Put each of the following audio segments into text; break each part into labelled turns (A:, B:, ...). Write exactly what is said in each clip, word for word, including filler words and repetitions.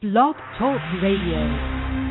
A: Blog Talk Radio.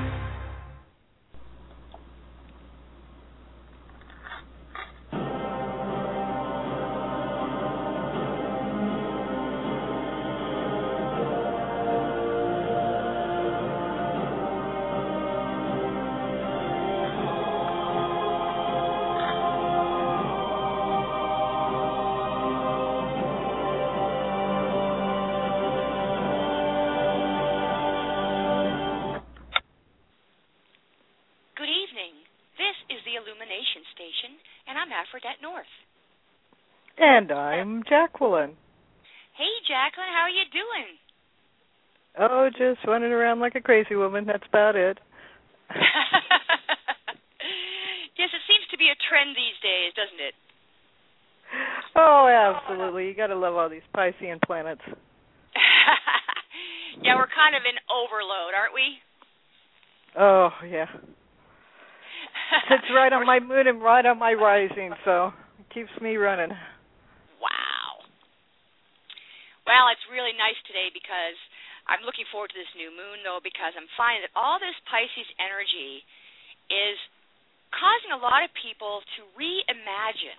B: And I'm Jacqueline.
C: Hey, Jacqueline, how are you doing?
B: Oh, just running around like a crazy woman. That's about it.
C: Yes, it seems to be a trend these days, doesn't it?
B: Oh, absolutely. You got to love all these Piscean planets.
C: Yeah, we're kind of in overload, aren't we?
B: Oh, yeah. Sits right on my moon and right on my rising, so it keeps me running.
C: Wow. Well, it's really nice today because I'm looking forward to this new moon, though, because I'm finding that all this Pisces energy is causing a lot of people to reimagine.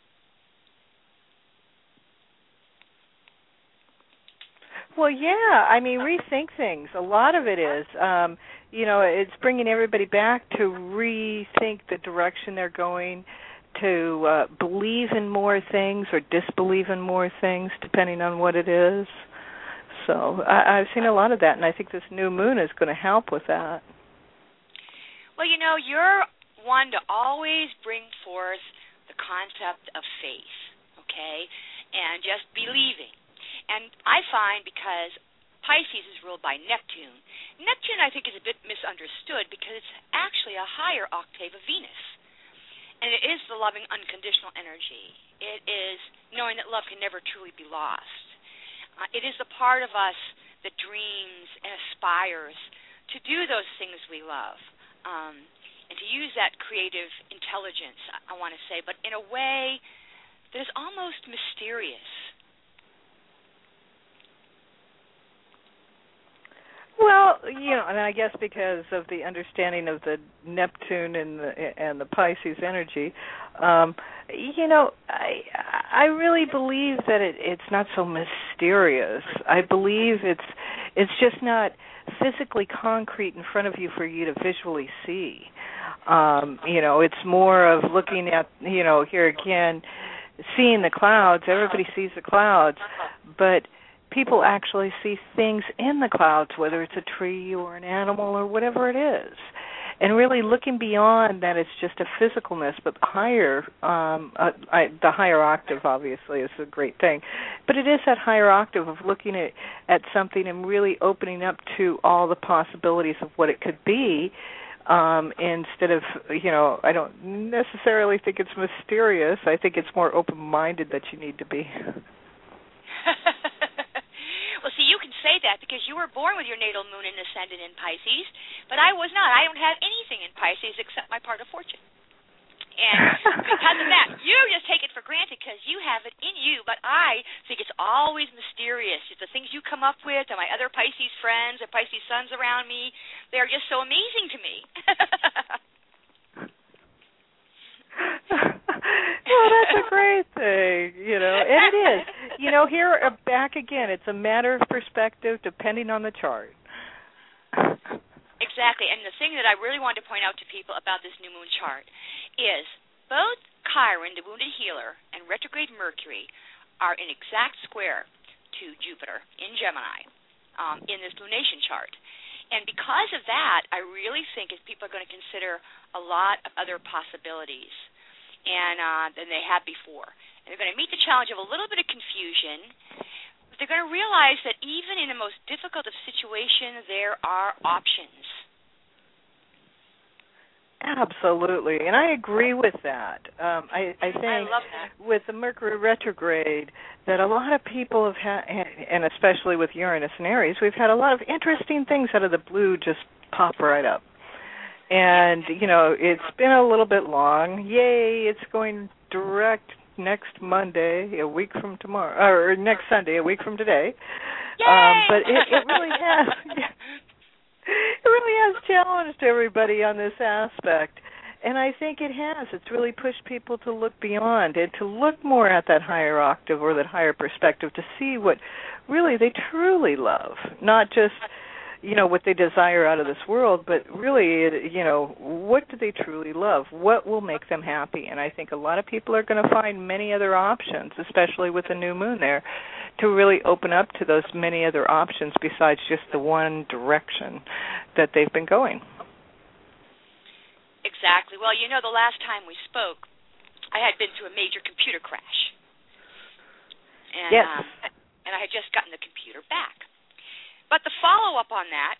B: Well, yeah. I mean, rethink things. A lot of it is. Um, you know, it's bringing everybody back to rethink the direction they're going, to uh, believe in more things or disbelieve in more things, depending on what it is. So I, I've seen a lot of that, and I think this new moon is going to help with that.
C: Well, you know, you're one to always bring forth the concept of faith, okay, and just believing. And I find because Pisces is ruled by Neptune, Neptune I think is a bit misunderstood because it's actually a higher octave of Venus. And it is the loving, unconditional energy. It is knowing that love can never truly be lost. Uh, it is the part of us that dreams and aspires to do those things we love, um, and to use that creative intelligence, I, I want to say, but in a way that is almost mysterious.
B: Well, you know, and I guess because of the understanding of the Neptune and the and the Pisces energy, um, you know, I I really believe that it, it's not so mysterious. I believe it's it's just not physically concrete in front of you for you to visually see. Um, you know, it's more of looking at, you know, here again, seeing the clouds. Everybody sees the clouds, but people actually see things in the clouds, whether it's a tree or an animal or whatever it is. And really looking beyond that, it's just a physicalness, but higher, um, uh, I, the higher octave obviously is a great thing. But it is that higher octave of looking at, at something and really opening up to all the possibilities of what it could be, um, instead of, you know, I don't necessarily think it's mysterious. I think it's more open-minded that you need to be.
C: Well, see, you can say that because you were born with your natal moon and ascendant in Pisces, but I was not. I don't have anything in Pisces except my part of fortune. And because of that, you just take it for granted because you have it in you, but I think it's always mysterious. It's the things you come up with, and my other Pisces friends or Pisces sons around me, they are just so amazing to me.
B: Well, that's a great thing, you know, and it is. You know, here, uh, back again, it's a matter of perspective depending on the chart.
C: Exactly, and the thing that I really wanted to point out to people about this new moon chart is both Chiron, the wounded healer, and retrograde Mercury are in exact square to Jupiter in Gemini um, in this lunation chart. And because of that, I really think if people are going to consider a lot of other possibilities and uh, than they have before. And they're going to meet the challenge of a little bit of confusion, but they're going to realize that even in the most difficult of situations, there are options.
B: Absolutely, and I agree with that. Um, I, I think
C: I love that.
B: With the Mercury retrograde, that a lot of people have had, and especially with Uranus and Aries, we've had a lot of interesting things out of the blue just pop right up. And, you know, it's been a little bit long. Yay, it's going direct next Monday, a week from tomorrow, or next Sunday, a week from today.
C: Yay!
B: Um, but it, it really has. challenged everybody on this aspect. And I think it has. It's really pushed people to look beyond and to look more at that higher octave or that higher perspective to see what really they truly love, not just, you know, what they desire out of this world, but really, you know, what do they truly love? What will make them happy? And I think a lot of people are going to find many other options, especially with the new moon there, to really open up to those many other options besides just the one direction that they've been going.
C: Exactly. Well, you know, the last time we spoke, I had been through a major computer crash. And,
B: yes.
C: Um, and I had just gotten the computer back. But the follow-up on that,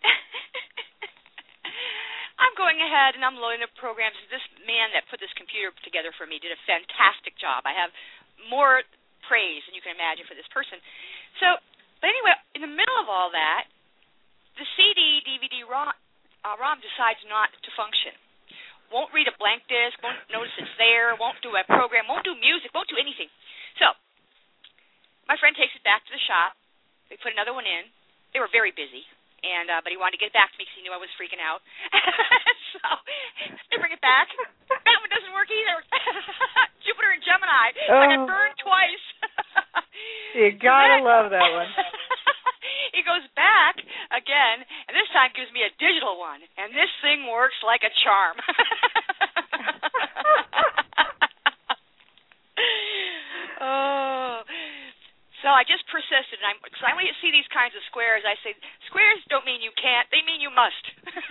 C: I'm going ahead and I'm loading the programs. This man that put this computer together for me did a fantastic job. I have more praise than you can imagine for this person. So, but anyway, in the middle of all that, the C D, D V D, ROM, uh, ROM decides not to function. Won't read a blank disc, won't notice it's there, won't do a program, won't do music, won't do anything. So, my friend takes it back to the shop. They put another one in. They were very busy, and uh, but he wanted to get it back to me because he knew I was freaking out. So, they bring it back. That one doesn't work either. Jupiter and Gemini.
B: Oh.
C: I got burned twice.
B: You gotta love that one.
C: He goes back again, and this time gives me a digital one, and this thing works like a charm. Oh, so I just persisted, and I'm because I want to see these kinds of squares. I say squares don't mean you can't; they mean you must.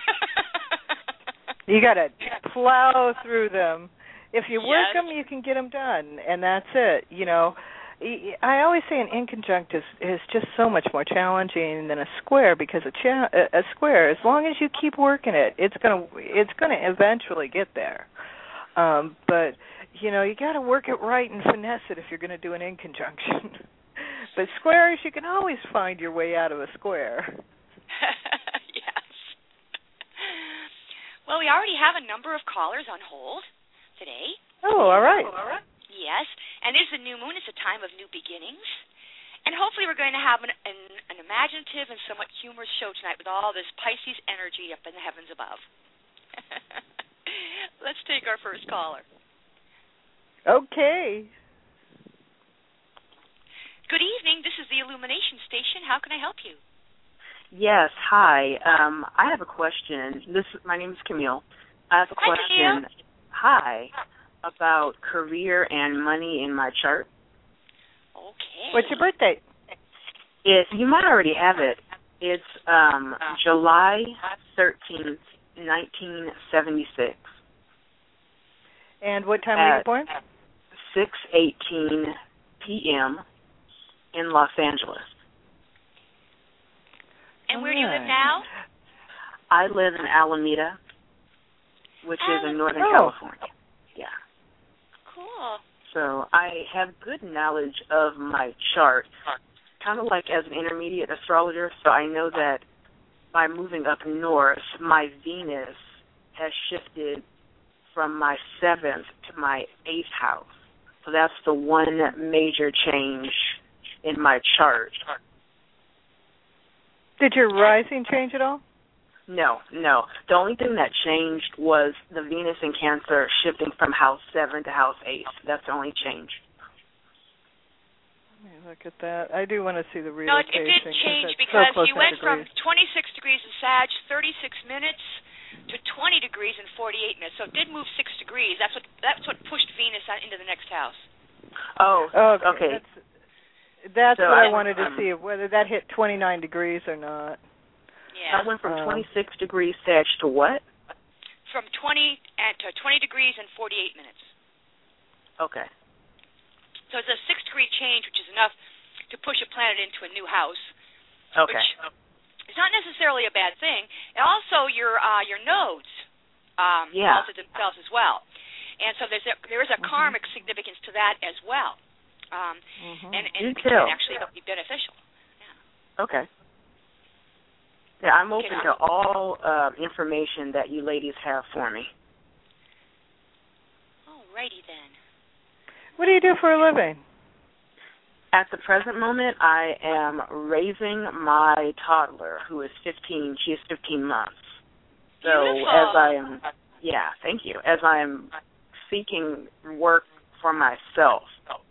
B: You gotta plow through them. If you work
C: Yes.
B: them, you can get them done, and that's it. You know. I always say an inconjunct is, is just so much more challenging than a square because a, cha- a square, as long as you keep working it, it's gonna it's gonna eventually get there. Um, but you know you got to work it right and finesse it if you're going to do an inconjunction. But squares, you can always find your way out of a square.
C: Yes. Well, we already have a number of callers on hold today.
B: Oh, all right.
C: All right. Yes, and it's the new moon. It's a time of new beginnings. And hopefully we're going to have an, an, an imaginative and somewhat humorous show tonight with all this Pisces energy up in the heavens above. Let's take our first caller.
B: Okay.
C: Good evening. This is the Illumination Station. How can I help you?
D: Yes, hi. Um, I have a question. This My name is Camille. I have a
C: Hi,
D: question.
C: Camille.
D: Hi. About career and money in my chart.
C: Okay.
B: What's your birth date?
D: It, you might already have it. It's um, July thirteenth, nineteen seventy-six.
B: And what time were you born?
D: six eighteen p.m. in Los Angeles.
C: And where do you live now?
D: I live in Alameda, which is in Northern
B: oh.
D: California. Yeah.
C: Cool.
D: So I have good knowledge of my chart, kind of like as an intermediate astrologer, so I know that by moving up north, my Venus has shifted from my seventh to my eighth house. So that's the one major change in my chart.
B: Did your rising change at all?
D: No, no. The only thing that changed was the Venus in Cancer shifting from house seven to house eight. That's the only change.
B: Let me look at that. I do want to see the
C: No, it,
B: relocation.
C: it didn't change
B: so
C: because
B: close
C: you
B: in
C: went from
B: degrees.
C: twenty-six degrees in Sag, thirty-six minutes, to twenty degrees in forty-eight minutes. So it did move six degrees. That's what that's what pushed Venus on into the next house.
D: Oh,
B: okay.
D: okay.
B: That's, that's
D: so
B: what I,
D: I
B: wanted to
D: um,
B: see, whether that hit twenty-nine degrees or not.
C: Yeah.
D: I went from
B: Um,
D: twenty-six degrees Sag to what?
C: From twenty and to twenty degrees in forty-eight minutes.
D: Okay.
C: So it's a six degree change, which is enough to push a planet into a new house.
D: Okay.
C: Which is not necessarily a bad thing. And also your uh, your nodes um,
D: Yeah.
C: altered themselves as well. And so there's a, there is a
B: Mhm.
C: karmic significance to that as well. Um,
B: Mhm.
C: and and
D: Do
C: it can
D: tell.
C: actually be beneficial.
D: Okay. Yeah, I'm open
C: Okay.
D: to all uh, information that you ladies have for me.
C: Alrighty then.
B: What do you do for a living?
D: At the present moment, I am raising my toddler, who is fifteen. She is fifteen months. So
C: Beautiful.
D: as I am, yeah, thank you. As I am seeking work for myself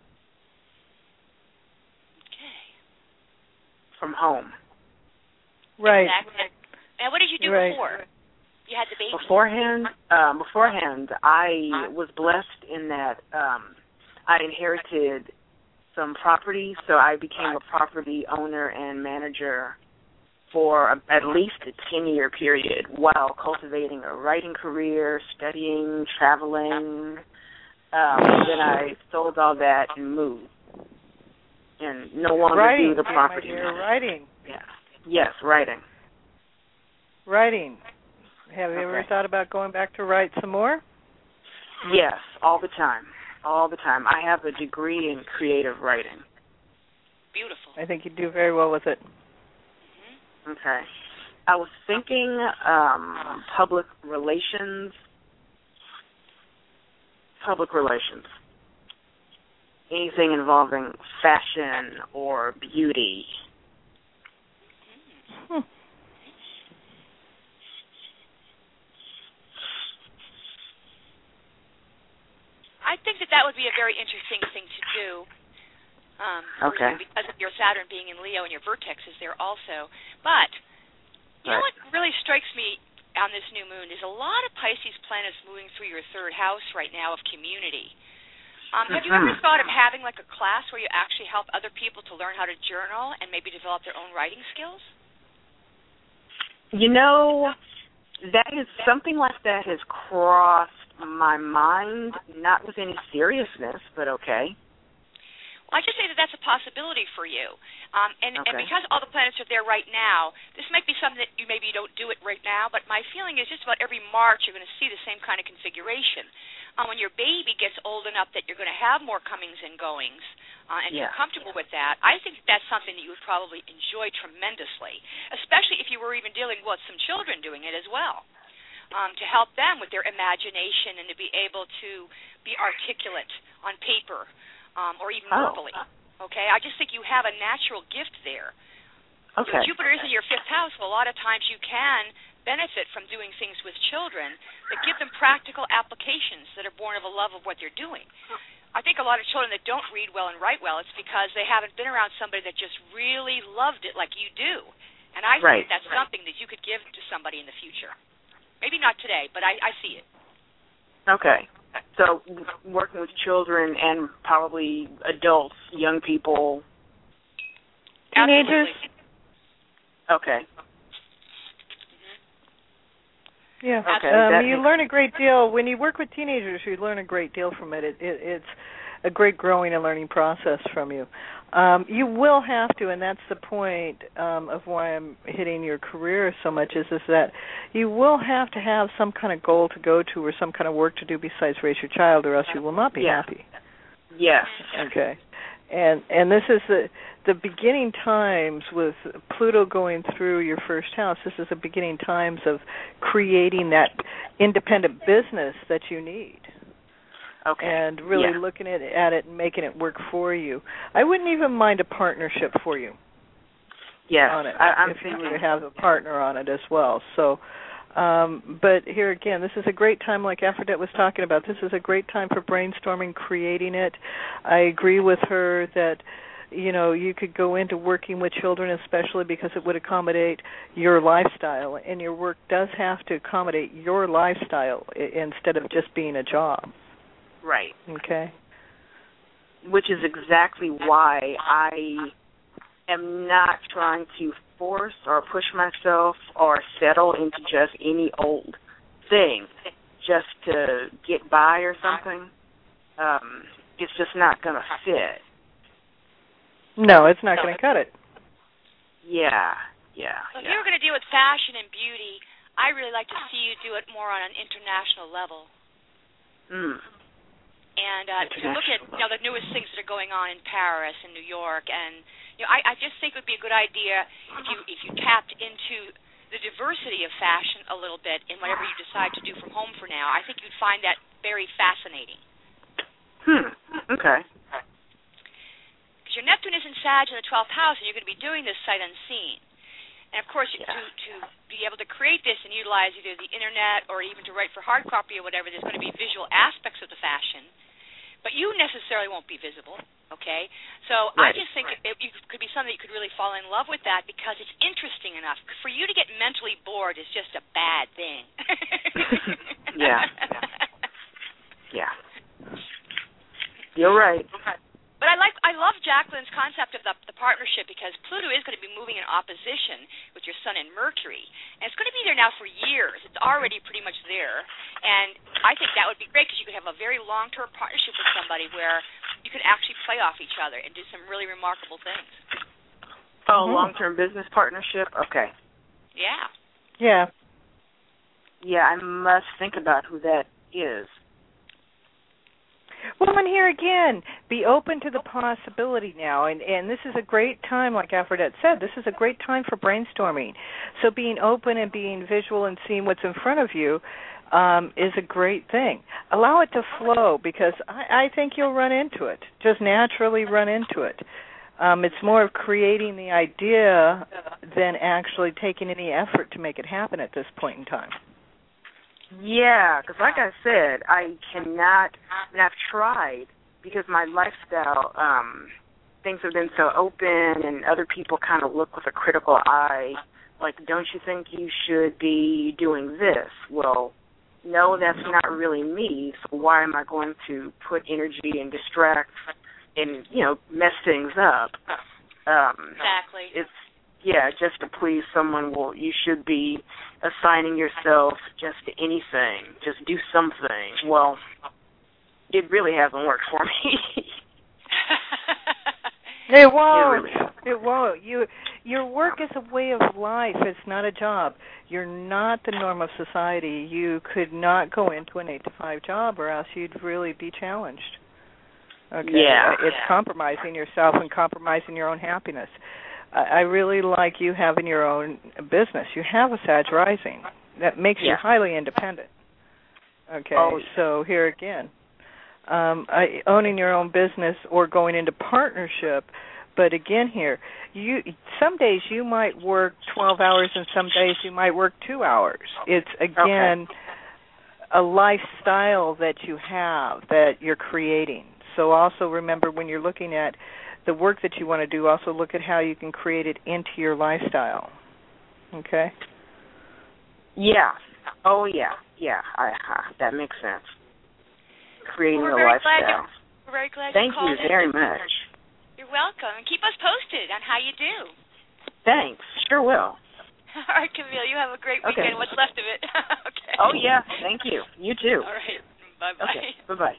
C: Okay.
D: from home.
B: Right.
C: Exactly. And what did you do
B: Right.
C: before? You had the baby.
D: Beforehand, um, beforehand, I was blessed in that um, I inherited some property, so I became a property owner and manager for a, at least a ten-year period while cultivating a writing career, studying, traveling. Um, and then I sold all that and moved, and no longer
B: Writing,
D: do the property.
B: my dear, writing.
D: Yeah. Yes, writing.
B: Writing. Have you ever
D: Okay.
B: thought about going back to write some more?
D: Yes, all the time. All the time. I have a degree in creative writing.
C: Beautiful.
B: I think you do very well with it.
C: Mm-hmm.
D: Okay. I was thinking um, public relations. Public relations. Anything involving fashion or beauty.
B: Hmm.
C: I think that that would be a very interesting thing to do. Um, for
D: Okay.
C: you because of your Saturn being in Leo and your vertex is there also. But you know
D: Right.
C: what really strikes me on this new moon is a lot of Pisces planets moving through your third house right now of community. Um, have you ever
D: Mhm.
C: thought of having like a class where you actually help other people to learn how to journal and maybe develop their own writing skills?
D: You know, that is something like that has crossed my mind, not with any seriousness, but okay.
C: Well, I just say that that's a possibility for you. Um, and,
D: Okay.
C: and because all the planets are there right now, this might be something that you maybe you don't do it right now, but my feeling is just about every March you're going to see the same kind of configuration. Um, when your baby gets old enough that you're going to have more comings and goings, uh, and
D: Yeah.
C: you're comfortable with that, I think that's something that you would probably enjoy tremendously, especially if you were even dealing with some children doing it as well, um, to help them with their imagination and to be able to be articulate on paper um, or even
D: Oh.
C: verbally. Okay, I just think you have a natural gift there.
D: Okay.
C: Your Jupiter is in your fifth house. Well, a lot of times you can benefit from doing things with children that give them practical applications that are born of a love of what they're doing. I think a lot of children that don't read well and write well, it's because they haven't been around somebody that just really loved it like you do. And I
D: Right.
C: think that's something that you could give to somebody in the future. Maybe not today, but I, I see it.
D: Okay. So w- working with children and probably adults, young people.
B: Teenagers?
C: Absolutely.
D: Okay.
B: Yeah.
D: Okay,
B: Um,
D: that
B: you
D: makes-
B: learn a great deal. When you work with teenagers, you learn a great deal from it. It, it it's a great growing and learning process from you. Um, you will have to, and that's the point um, of why I'm hitting your career so much, is, is that you will have to have some kind of goal to go to or some kind of work to do besides raise your child, or else you will not be
D: Yeah.
B: happy.
D: Yes.
B: Okay. And and this is the the beginning times with Pluto going through your first house. This is the beginning times of creating that independent business that you need.
D: Okay.
B: And really
D: Yeah.
B: looking at it, at it and making it work for you. I wouldn't even mind a partnership for you
D: Yes.
B: on it,
D: I, I'm
B: if you
D: thinking.
B: were to have a partner on it as well. So, um, but here again, this is a great time, like Aphrodite was talking about. This is a great time for brainstorming, creating it. I agree with her that, you know, you could go into working with children, especially because it would accommodate your lifestyle, and your work does have to accommodate your lifestyle I- instead of just being a job.
D: Right.
B: Okay.
D: Which is exactly why I am not trying to force or push myself or settle into just any old thing just to get by or something. Um, it's just not going to fit.
B: No, it's not going to cut it.
D: Yeah, yeah,
C: So if
D: yeah.
C: you were going to deal with fashion and beauty, I really like to see you do it more on an international level.
D: Mm.
C: And uh, to look at you know the newest things that are going on in Paris and New York, and you know I, I just think it would be a good idea if you if you tapped into the diversity of fashion a little bit in whatever you decide to do from home for now. I think you'd find that very fascinating.
D: Hmm. Okay.
C: Because your Neptune is in Sag in the twelfth house, and you're going to be doing this sight unseen. And, of course,
D: yeah.
C: to, to be able to create this and utilize either the Internet or even to write for hard copy or whatever, there's going to be visual aspects of the fashion. But you necessarily won't be visible, okay? So
D: right.
C: I just think it, it could be something that you could really fall in love with that because it's interesting enough. For you to get mentally bored is just a bad thing.
D: yeah. Yeah. You're right.
C: But I like, I love Jacqueline's concept of the, the partnership because Pluto is going to be moving in opposition with your Sun and Mercury, and it's going to be there now for years. It's already pretty much there, and I think that would be great because you could have a very long-term partnership with somebody where you could actually play off each other and do some really remarkable things.
D: Oh, mm-hmm. Long-term business partnership? Okay.
C: Yeah.
B: Yeah.
D: Yeah, I must think about who that is.
B: Well, and here again, be open to the possibility now, and, and this is a great time, like Aphrodite said, this is a great time for brainstorming. So being open and being visual and seeing what's in front of you um, is a great thing. Allow it to flow because I, I think you'll run into it, just naturally run into it. Um, it's more of creating the idea than actually taking any effort to make it happen at this point in time.
D: Yeah, because like I said, I cannot, and I've tried because my lifestyle, um, things have been so open and other people kind of look with a critical eye, like, don't you think you should be doing this? Well, no, that's not really me, so why am I going to put energy and distract and, you know, mess things up? Um,
C: exactly.
D: It's, yeah, just to please someone, well, you should be assigning yourself just to anything, just do something. Well, it really hasn't worked for me.
B: It won't.
D: It, really
B: it won't. You, your work is a way of life. It's not a job. You're not the norm of society. You could not go into an eight to five job, or else you'd really be challenged. Okay.
D: Yeah.
B: It's compromising yourself and compromising your own happiness. I really like you having your own business. You have a Sag rising. That makes
D: yeah.
B: you highly independent. Okay,
D: oh.
B: so here again, um, I, owning your own business or going into partnership, but again here, you some days you might work twelve hours and some days you might work two hours. It's, again,
D: okay.
B: a lifestyle that you have that you're creating. So also remember when you're looking at the work that you want to do, also look at how you can create it into your lifestyle. Okay?
D: Yeah. Oh, yeah. Yeah. I, uh, that makes sense. Creating
C: well,
D: a lifestyle.
C: We're very glad
D: Thank
C: you called
D: you very
C: in.
D: much.
C: You're welcome. And keep us posted on how you do.
D: Thanks. Sure will.
C: All right, Camille. You have a great weekend.
D: Okay.
C: What's left of it. Okay.
D: Oh, yeah. Thank you. You too.
C: All right. Bye-bye.
D: Okay. Bye-bye.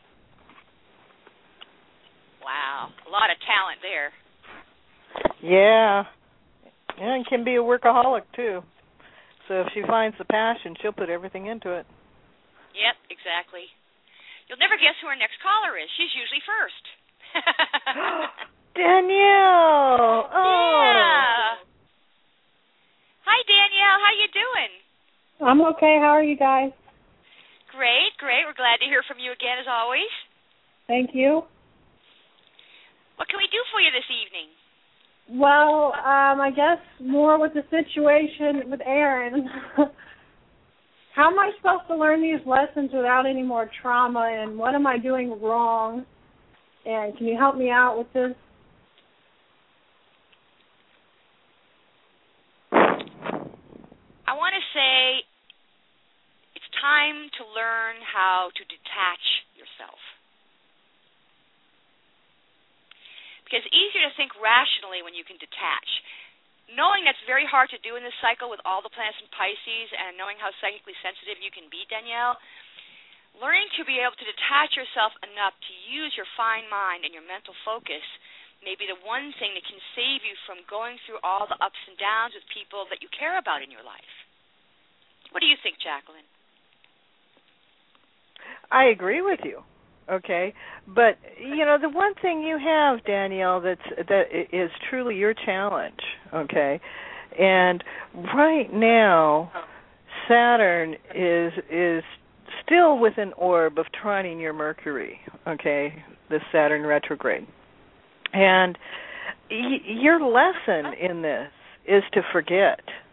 C: Wow, a lot of talent there.
B: Yeah, and can be a workaholic too. So if she finds the passion, she'll put everything into it.
C: Yep, exactly. You'll never guess who our next caller is. She's usually first.
B: Danielle. Oh.
C: Yeah. Hi, Danielle. How you doing?
E: I'm okay. How are you guys?
C: Great, great. We're glad to hear from you again, as always.
E: Thank you.
C: What can we do for you this evening?
E: Well, um, I guess more with the situation with Aaron. How am I supposed to learn these lessons without any more trauma, and what am I doing wrong? And can you help me out with this?
C: I want to say it's time to learn how to detach yourself. Because it's easier to think rationally when you can detach. Knowing that's very hard to do in this cycle with all the planets in Pisces and knowing how psychically sensitive you can be, Danielle, learning to be able to detach yourself enough to use your fine mind and your mental focus may be the one thing that can save you from going through all the ups and downs with people that you care about in your life. What do you think, Jacqueline?
B: I agree with you. Okay, but you know the one thing you have, Danielle, that's that is truly your challenge. Okay, and right now, Saturn is is still with an orb of trining your Mercury. Okay, the Saturn retrograde, and y- your lesson in this is to forget.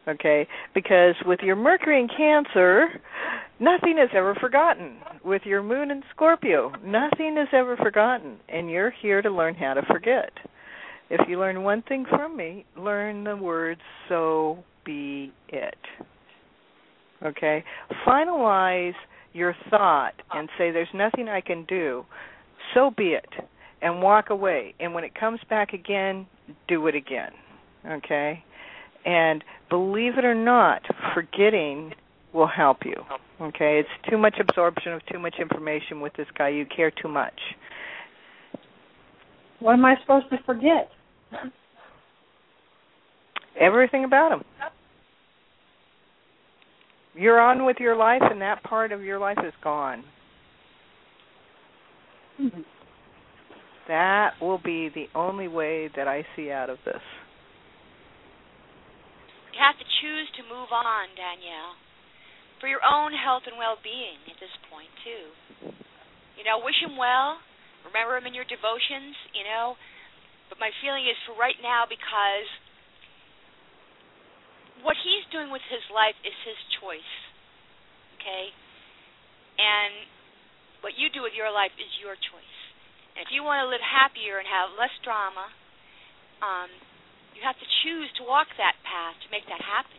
B: okay? Because with your Mercury in Cancer, nothing is ever forgotten. With your moon in Scorpio, nothing is ever forgotten, and you're here to learn how to forget. If you learn one thing from me, learn the words "so be it." Okay? Finalize your thought and say, there's nothing I can do. So be it. And walk away. And when it comes back again, do it again. Okay? And believe it or not, forgetting will help you. Okay? It's too much absorption of too much information with this guy. You care too much.
E: What am I supposed to forget?
B: Everything about him. You're on with your life, and that part of your life is gone. Mm-hmm. That will be the only way that I see out of this.
C: You have to choose to move on, Danielle, for your own health and well-being at this point, too. You know, wish him well. Remember him in your devotions, you know. But my feeling is for right now, because what he's doing with his life is his choice, okay? And what you do with your life is your choice. And if you want to live happier and have less drama, um, you have to choose to walk that path to make that happen.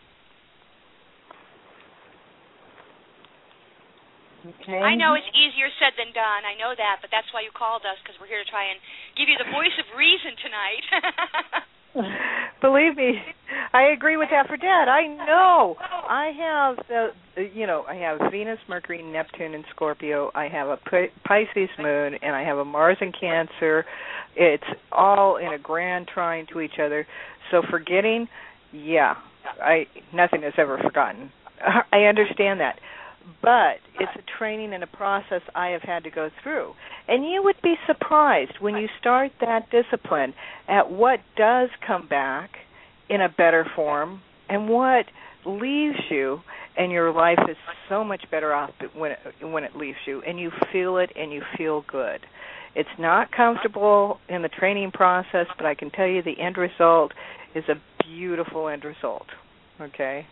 E: Okay.
C: I know it's easier said than done. I know that, but that's why you called us, because we're here to try and give you the voice of reason tonight.
B: Believe me, I agree with that for Dad. I know. I have the, you know, I have Venus, Mercury, Neptune, and Scorpio. I have a Pisces moon, and I have a Mars in Cancer. It's all in a grand trine to each other. So forgetting, yeah, I nothing is ever forgotten. I understand that. But it's a training and a process I have had to go through. And you would be surprised when you start that discipline at what does come back in a better form and what leaves you, and your life is so much better off when it, when it leaves you, and you feel it and you feel good. It's not comfortable in the training process, but I can tell you the end result is a beautiful end result. Okay?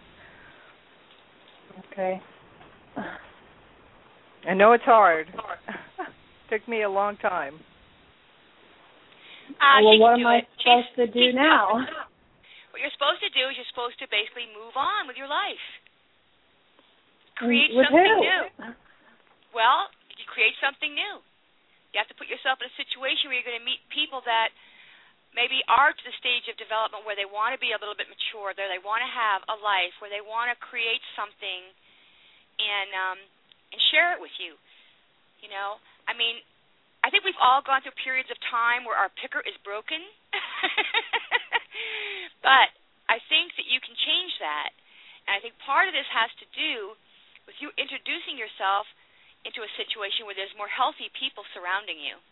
E: Okay.
B: I know it's hard. Took me a long time.
C: Uh,
E: well,
C: what
E: am
C: I
E: it. supposed to do
C: she's
E: now?
C: What you're supposed to do is you're supposed to basically move on with your life. Create
E: with
C: something
E: who?
C: new. Well, you create something new. You have to put yourself in a situation where you're going to meet people that maybe are to the stage of development where they want to be a little bit mature, where they want to have a life, where they want to create something and um, and share it with you. You know, I mean, I think we've all gone through periods of time where our picker is broken. But I think that you can change that. And I think part of this has to do with you introducing yourself into a situation where there's more healthy people surrounding you.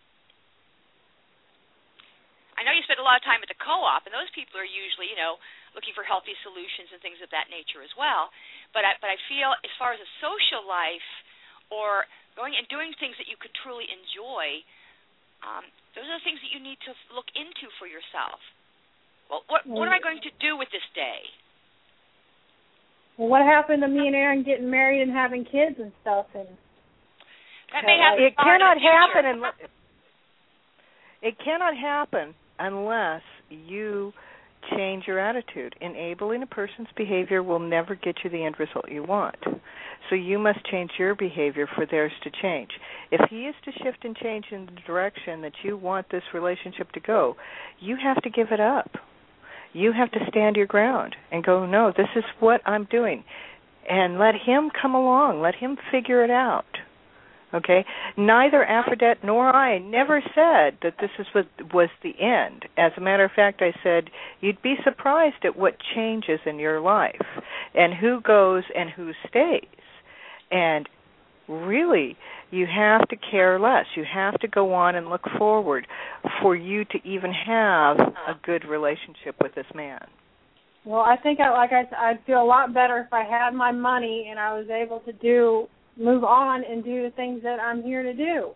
C: I know you spend a lot of time at the co-op, and those people are usually, you know, looking for healthy solutions and things of that nature as well. But I, but I feel as far as a social life or going and doing things that you could truly enjoy, um, those are the things that you need to look into for yourself. Well, what, what am I going to do with this day?
E: Well, what happened to me and Aaron getting married and having kids and stuff? And
C: that may happen.
B: It cannot happen unless it cannot happen unless you change your attitude. Enabling a person's behavior will never get you the end result you want. So you must change your behavior for theirs to change. If he is to shift and change in the direction that you want this relationship to go, you have to give it up. You have to stand your ground and go, no, this is what I'm doing. And let him come along. Let him figure it out. Okay? Neither Aphrodite nor I never said that this is what was the end. As a matter of fact, I said, you'd be surprised at what changes in your life and who goes and who stays. And really, you have to care less. You have to go on and look forward for you to even have a good relationship with this man.
E: Well, I think, I, like I said, I'd feel a lot better if I had my money and I was able to do, move on and do the things that I'm here to do.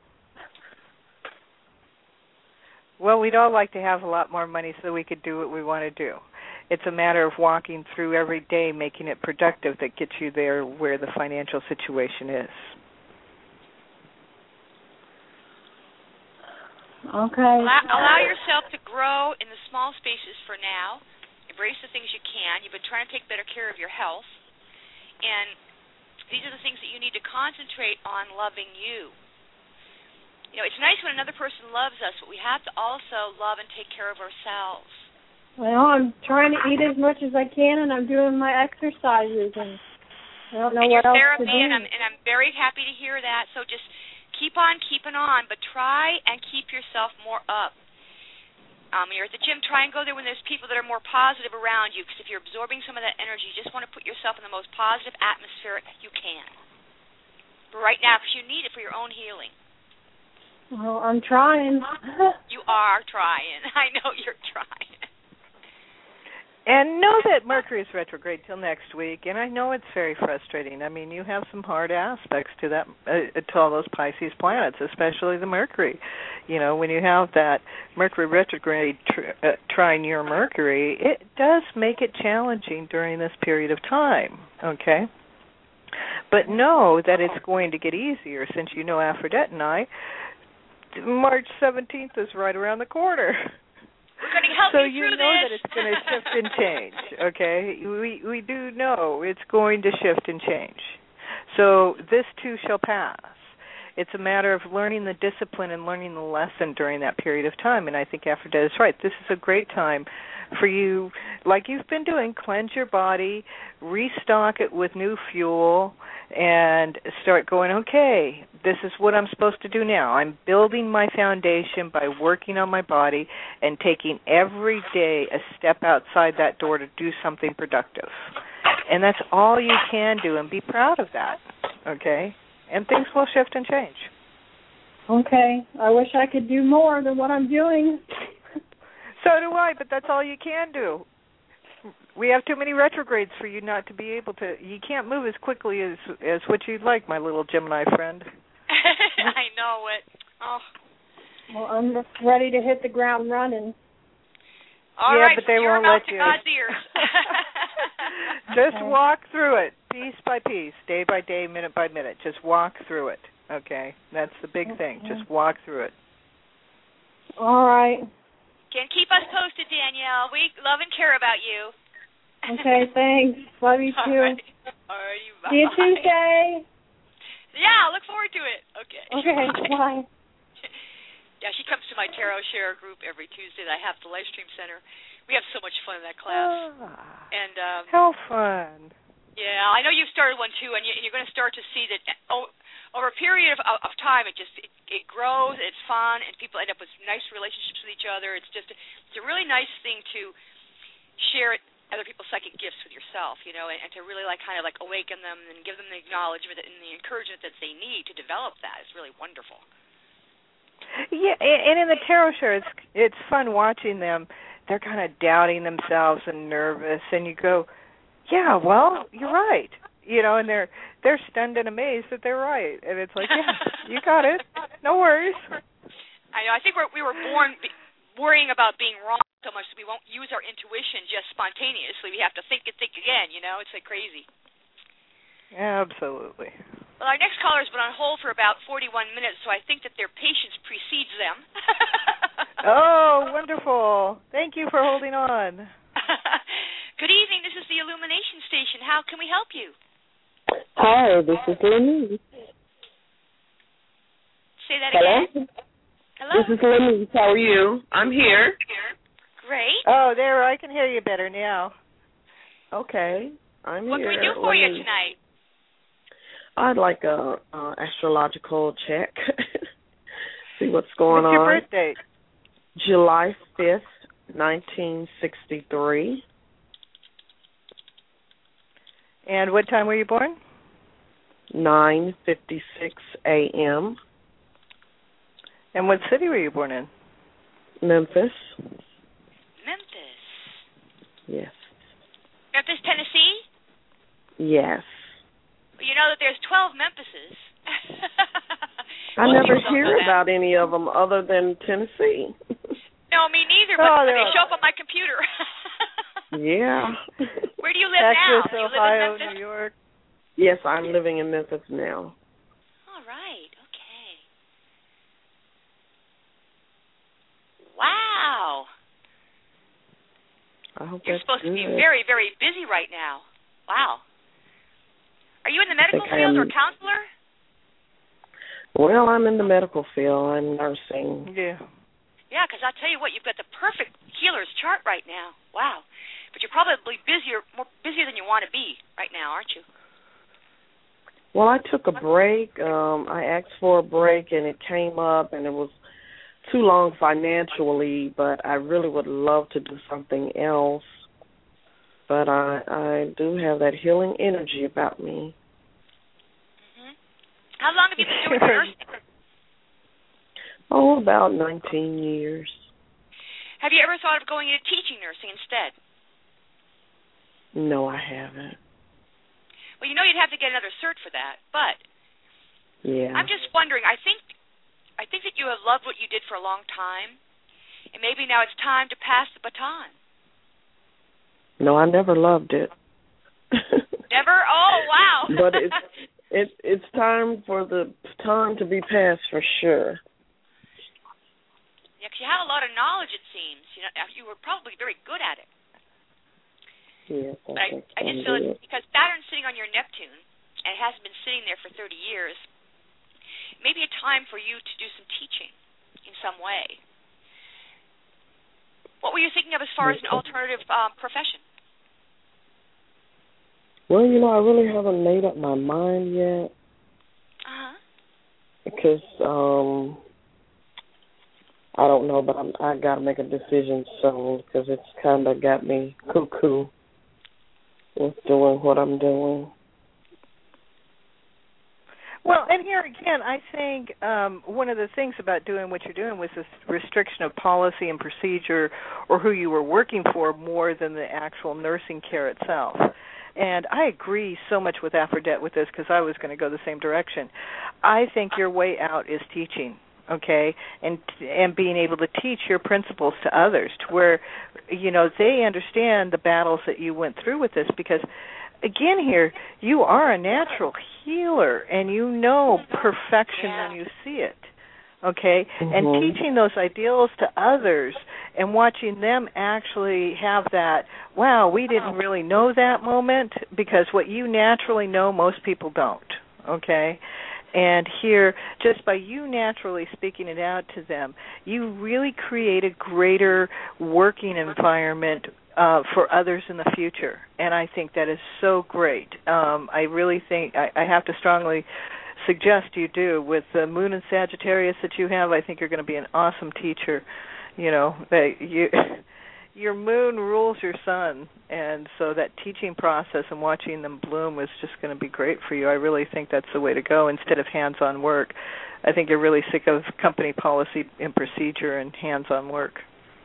B: Well, we'd all like to have a lot more money so we could do what we want to do. It's a matter of walking through every day, making it productive that gets you there where the financial situation is.
E: Okay.
C: Allow, allow yourself to grow in the small spaces for now. Embrace the things you can. You've been trying to take better care of your health. And these are the things that you need to concentrate on loving you. You know, it's nice when another person loves us, but we have to also love and take care of ourselves.
E: Well, I'm trying to eat as much as I can, and I'm doing my exercises, and I don't know
C: and
E: what else
C: therapy,
E: to do.
C: And I'm, and I'm very happy to hear that. So just keep on keeping on, but try and keep yourself more up. Um, when you're at the gym, try and go there when there's people that are more positive around you, because if you're absorbing some of that energy, you just want to put yourself in the most positive atmosphere you can. But right now, because you need it for your own healing.
E: Well, I'm trying.
C: You are trying. I know you're trying.
B: And know that Mercury is retrograde till next week, and I know it's very frustrating. I mean, you have some hard aspects to that, uh, to all those Pisces planets, especially the Mercury. You know, when you have that Mercury retrograde tr- uh, trine your Mercury, it does make it challenging during this period of time, okay? But know that it's going to get easier since you know Aphrodite and I, March seventeenth is right around the corner.
C: We're going to help
B: so
C: you through
B: you know
C: this.
B: that it's going to shift and change, okay? We we do know it's going to shift and change. So this too shall pass. It's a matter of learning the discipline and learning the lesson during that period of time, and I think Aphrodite is right. This is a great time for you, like you've been doing, cleanse your body, restock it with new fuel, and start going, okay, this is what I'm supposed to do now. I'm building my foundation by working on my body and taking every day a step outside that door to do something productive. And that's all you can do, and be proud of that, okay? And things will shift and change.
E: Okay. I wish I could do more than what I'm doing.
B: So do I, but that's all you can do. We have too many retrogrades for you not to be able to. You can't move as quickly as as what you'd like, my little Gemini friend.
C: I know it. Oh.
E: Well, I'm ready to hit the ground running.
C: All
B: yeah,
C: right,
B: but they
C: so
B: won't
C: let
B: you.
C: God's ears.
B: Just
E: okay.
B: walk through it, piece by piece, day by day, minute by minute. Just walk through it, okay? That's the big thing. Just walk through it.
E: All right.
C: Can keep us posted, Danielle. We love and care about you.
E: Okay, thanks. Love you too.
C: All right. All right, bye.
E: See you Tuesday.
C: Yeah, look forward to it. Okay.
E: Okay, bye.
C: Yeah, she comes to my Tarot Share group every Tuesday that I have at the Livestream Center. We have so much fun in that class.
B: Ah,
C: and um,
B: how fun.
C: Yeah, I know you've started one too, and you, you're going to start to see that oh, over a period of, of time, it just it, it grows, it's fun, and people end up with nice relationships with each other. It's just it's a really nice thing to share other people's psychic gifts with yourself, you know, and, and to really like kind of like awaken them and give them the acknowledgement and the encouragement that they need to develop that. It's really wonderful.
B: Yeah, and in the tarot show, it's it's fun watching them. They're kind of doubting themselves and nervous, and you go, yeah, well, you're right. You know, and they're they're stunned and amazed that they're right. And it's like, yeah, you got it. No worries.
C: I know. I think we're, we were born be, worrying about being wrong so much that we won't use our intuition just spontaneously. We have to think and think again, you know. It's like crazy.
B: Absolutely.
C: Well, our next caller's been on hold for about forty-one minutes, so I think that their patience precedes them.
B: Oh, wonderful. Thank you for holding on.
C: Good evening. This is the Illumination Station. How can we help you?
F: Hi, this is Lenise.
C: Say that
F: Hello?
C: again. Hello?
F: This is Lenise. How are you? I'm here.
C: Great.
B: Oh, there, I can hear you better now.
F: Okay, I'm
C: what
F: here.
C: What can we do for
F: Lenise.
C: you tonight?
F: I'd like a, a astrological check. See what's going
B: What's your
F: on.
B: birth date?
F: July fifth, nineteen sixty-three.
B: And what time were you born?
F: nine fifty-six a.m.
B: And what city were you born in?
F: Memphis.
C: Memphis.
F: Yes.
C: Memphis, Tennessee?
F: Yes.
C: Well, you know that there's twelve Memphises.
F: I
C: Well,
F: never
C: you don't
F: hear
C: know that.
F: about any of them other than Tennessee.
C: No, me neither, but,
B: Oh,
C: but
B: they're
C: they
B: all-
C: show up on my computer.
F: Yeah.
C: Where do you live now?
B: Texas,
C: Do you
B: Ohio,
C: live in Memphis?
B: New York.
F: Yes, I'm living in Memphis now.
C: All right. Okay. Wow.
F: I hope
C: You're
F: that's
C: supposed
F: good.
C: to be very, very busy right now. Wow. Are you in the medical
F: I
C: field
F: am.
C: or counselor?
F: Well, I'm in the medical field. I'm nursing.
B: Yeah.
C: Yeah, because I'll tell you what, you've got the perfect healer's chart right now. Wow. But you're probably busier, more busier than you want to be right now, aren't you?
F: Well, I took a break. Um, I asked for a break, and it came up, and it was too long financially, but I really would love to do something else. But I, I do have that healing energy about me.
C: Mm-hmm. How long have you been doing nursing?
F: Oh, about nineteen years.
C: Have you ever thought of going into teaching nursing instead?
F: No, I haven't.
C: Well, you know you'd have to get another cert for that, but
F: Yeah.
C: I'm just wondering, I think I think that you have loved what you did for a long time, and maybe now it's time to pass the baton.
F: No, I never loved it.
C: Never? Oh, wow.
F: But it's it, it's time for the baton to be passed for sure.
C: Yeah, 'cause you have a lot of knowledge, it seems. You know, you were probably very good at it.
F: Yes, I,
C: But I,
F: think
C: I just
F: I'm
C: feel
F: good.
C: it's because Saturn's sitting on your Neptune, and it hasn't been sitting there for thirty years. Maybe a time for you to do some teaching in some way. What were you thinking of as far as an alternative um, profession?
F: Well, you know, I really haven't made up my mind yet.
C: Uh-huh.
F: Because um, I don't know, but I'm, I got to make a decision soon because it's kind of got me cuckoo with doing what I'm doing.
B: Well, and here again, I think um, one of the things about doing what you're doing was this restriction of policy and procedure or who you were working for more than the actual nursing care itself. And I agree so much with Aphrodite with this because I was going to go the same direction. I think your way out is teaching, okay, and and being able to teach your principles to others to where, you know, they understand the battles that you went through with this because, again, here, you are a natural healer and you know perfection
C: Yeah.
B: when you see it, okay?
F: Mm-hmm.
B: And teaching those ideals to others and watching them actually have that, wow, we didn't really know that moment because what you naturally know, most people don't, okay? And here, just by you naturally speaking it out to them, you really create a greater working environment uh, for others in the future. And I think that is so great. Um, I really think, I, I have to strongly suggest you do. With the Moon and Sagittarius that you have, I think you're going to be an awesome teacher. You know, that you... Your moon rules your sun, and so that teaching process and watching them bloom is just going to be great for you. I really think that's the way to go instead of hands-on work. I think you're really sick of company policy and procedure and hands-on work.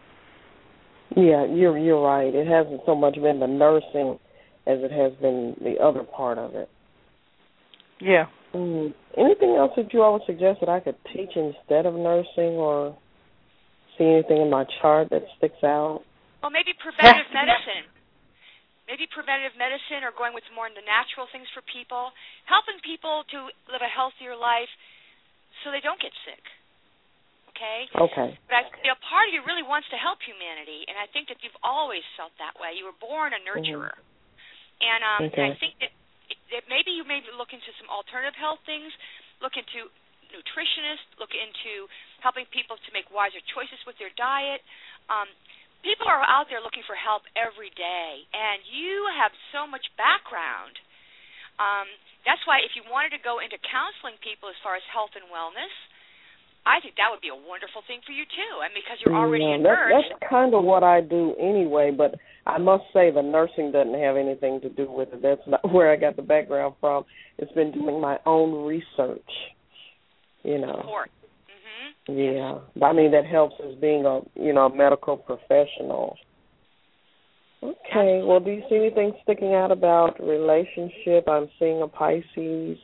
F: Yeah, you're you're right. It hasn't so much been the nursing as it has been the other part of it.
B: Yeah.
F: Mm. Anything else that you all would suggest that I could teach instead of nursing, or see anything in my chart that sticks out?
C: Well, maybe preventative medicine. Maybe preventative medicine or going with more into natural things for people, helping people to live a healthier life so they don't get sick. Okay?
F: Okay.
C: But I, you know, part of you really wants to help humanity, and I think that you've always felt that way. You were born a nurturer. Mm-hmm. And um,
F: okay.
C: I think that, that maybe you may look into some alternative health things, look into nutritionists, look into helping people to make wiser choices with their diet. Um, people are out there looking for help every day, and you have so much background. Um, that's why if you wanted to go into counseling people as far as health and wellness, I think that would be a wonderful thing for you, too. And because you're already
F: yeah,
C: a
F: that,
C: nurse.
F: That's kind of what I do anyway, but I must say the nursing doesn't have anything to do with it. That's not where I got the background from. It's been doing my own research. You know.
C: Support. Mm-hmm.
F: Yeah. I mean, that helps as being a, you know, a medical professional. Okay. Absolutely. Well, do you see anything sticking out about relationship? I'm seeing a Pisces.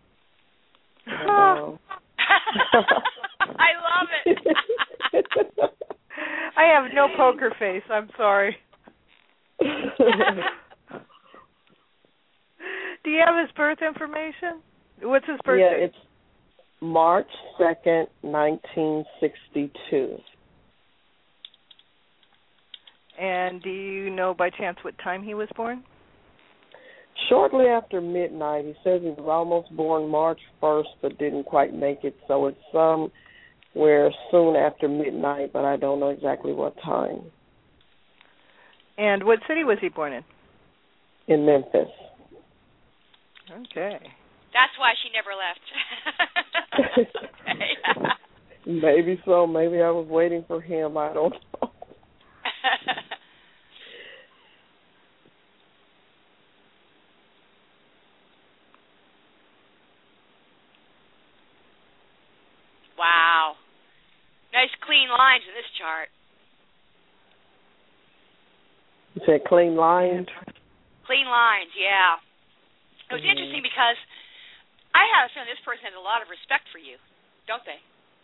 C: Uh, I love it.
B: I have no poker face. I'm sorry. Do you have his birth information? What's his birthday?
F: Yeah, it's March second, nineteen sixty-two.
B: And do you know by chance what time he was born?
F: Shortly after midnight. He says he was almost born March first, but didn't quite make it, so it's somewhere soon after midnight, but I don't know exactly what time.
B: And what city was he born in?
F: In Memphis.
B: Okay.
C: That's why she never left.
F: Maybe so. Maybe I was waiting for him. I don't know.
C: Wow. Nice clean lines in this chart.
F: You said clean lines?
C: Clean lines, yeah. It was mm-hmm. interesting because I have a feeling this person has a lot of respect for you, don't they?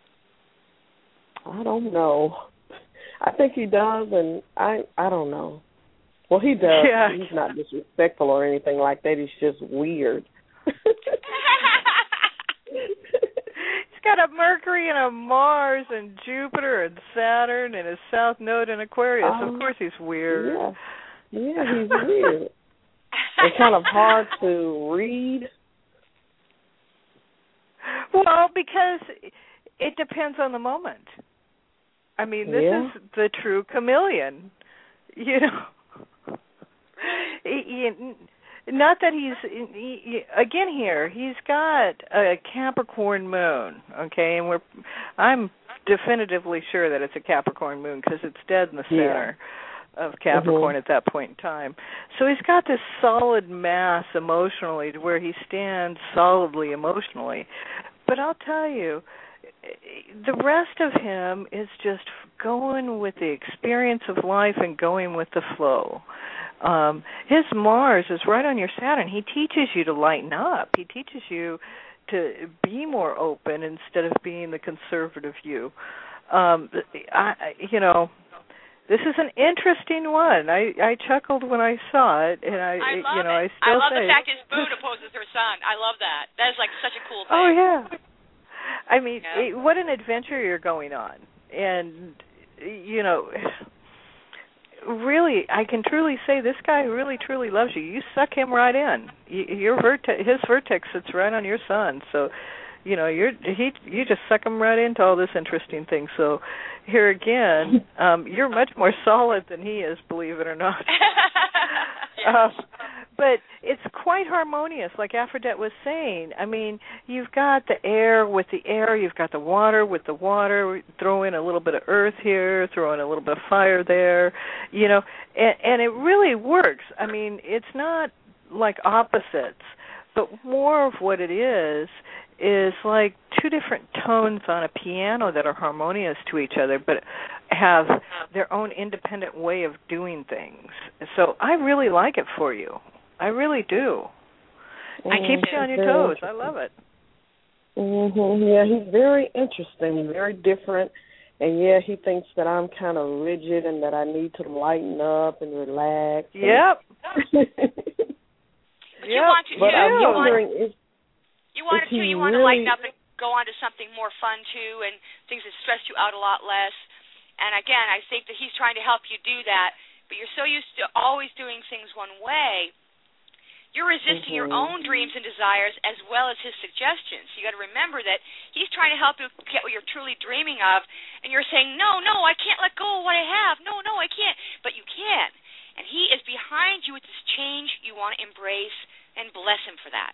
F: I don't know. I think he does, and I I don't know. Well, he does.
B: Yeah.
F: He's not disrespectful or anything like that. He's just weird.
B: He's got a Mercury and a Mars and Jupiter and Saturn and a South Node in Aquarius. Um, of course he's weird.
F: Yeah, yeah he's weird. It's kind of hard to read.
B: Well, because it depends on the moment. I mean, this
F: yeah.
B: is the true chameleon. You know, he, he, not that he's he, again here. He's got a Capricorn moon, okay, and we're I'm definitively sure that it's a Capricorn moon because it's dead in the center. Yeah. Of Capricorn mm-hmm. at that point in time. So he's got this solid mass emotionally to where he stands solidly emotionally. But I'll tell you, the rest of him is just going with the experience of life and going with the flow. Um, his Mars is right on your Saturn. He teaches you to lighten up. He teaches you to be more open instead of being the conservative you. Um, I, you know, this is an interesting one. I, I chuckled when I saw it, and I,
C: I love
B: you know,
C: it.
B: I still
C: I love
B: say,
C: the fact his moon opposes her sun. I love that. That is like such a cool thing.
B: Oh yeah. I mean,
C: yeah.
B: it, what an adventure you're going on, and you know, really, I can truly say this guy really truly loves you. You suck him right in. Your vertex, his vertex sits right on your sun, so. You know, you're he you just suck him right into all this interesting thing. So here again, um, you're much more solid than he is, believe it or not. uh, but it's quite harmonious, like Aphrodite was saying. I mean, you've got the air with the air, you've got the water with the water. Throw in a little bit of earth here, throw in a little bit of fire there. You know, and, and it really works. I mean, it's not like opposites, but more of what it is. is like two different tones on a piano that are harmonious to each other but have their own independent way of doing things. So I really like it for you. I really do.
F: Mm-hmm.
B: I keep you on your toes. I love it.
F: Mm-hmm. Yeah, he's very interesting, very different. And, yeah, he thinks that I'm kind of rigid and that I need to lighten up and relax.
B: Yep.
C: But you want to,
F: but
C: too.
F: I'm
C: You
F: wondering
C: want,
F: if
C: you want to, too. You want
F: really...
C: to lighten up and go on to something more fun, too, and things that stress you out a lot less. And, again, I think that he's trying to help you do that, but you're so used to always doing things one way, you're resisting mm-hmm. your own dreams and desires as well as his suggestions. So you got to remember that he's trying to help you get what you're truly dreaming of, and you're saying, no, no, I can't let go of what I have. No, no, I can't. But you can. And he is behind you with this change you want to embrace, and bless him for that.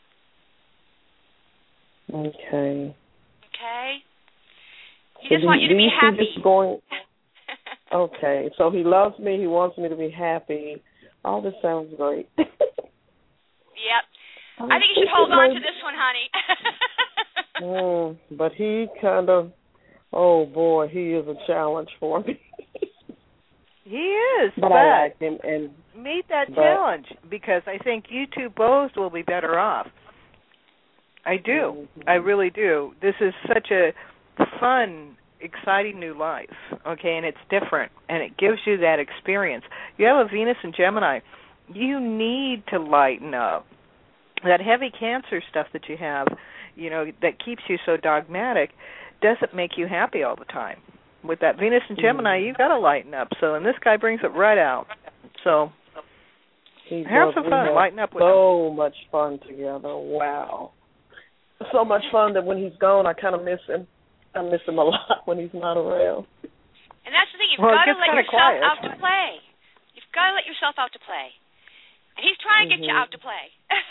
F: Okay.
C: Okay? He
F: so
C: just wants you to be happy.
F: Just going... Okay, so he loves me. He wants me to be happy. All this sounds great.
C: Yep. I think you should hold on to this one, honey.
F: mm, but he kind of, oh, boy, he is a challenge for me.
B: He is,
F: but,
B: but
F: I like him. And,
B: meet that
F: but,
B: challenge because I think you two both will be better off. I do. Mm-hmm. I really do. This is such a fun exciting new life, okay, and it's different, and it gives you that experience. You have a Venus in Gemini. You need to lighten up. That heavy Cancer stuff that you have, you know, that keeps you so dogmatic, doesn't make you happy all the time. With that Venus in Gemini, you've got to lighten up. So, and this guy brings it right out. So,
F: he
B: have
F: does.
B: some
F: We
B: fun.
F: have
B: Lighten up with
F: so
B: him.
F: much fun together. Wow. So much fun that when he's gone, I kind of miss him. I miss him a lot when he's not around.
C: And that's the thing. You've
B: Well,
C: got
B: it
C: to
B: gets
C: let
B: kinda
C: yourself
B: quiet.
C: out to play. You've got to let yourself out to play. And he's trying to get
F: Mm-hmm.
C: you out to play.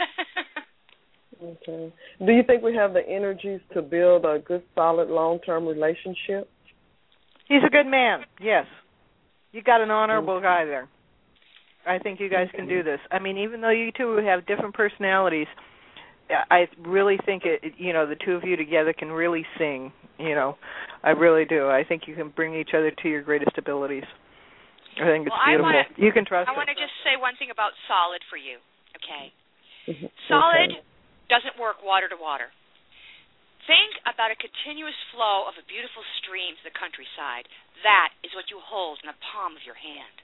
F: Okay. Do you think we have the energies to build a good, solid, long-term relationship?
B: He's a good man, yes. You got an honorable guy there. I think you guys can do this. I mean, even though you two have different personalities, I really think it. You know, the two of you together can really sing. You know, I really do. I think you can bring each other to your greatest abilities. I think it's
C: well,
B: beautiful.
C: I wanna,
B: you can trust
C: I
B: it.
C: want to just say one thing about solid for you, okay?
F: Okay.
C: Solid doesn't work water to water. Think about a continuous flow of a beautiful stream to the countryside. That is what you hold in the palm of your hand.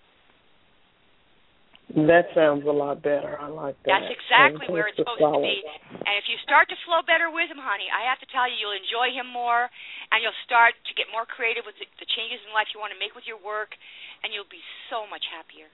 F: That sounds a lot better. I like that.
C: That's exactly
F: and
C: where it's supposed
F: solid.
C: to be. And if you start to flow better with him, honey, I have to tell you, you'll enjoy him more, and you'll start to get more creative with the, the changes in life you want to make with your work, and you'll be so much happier.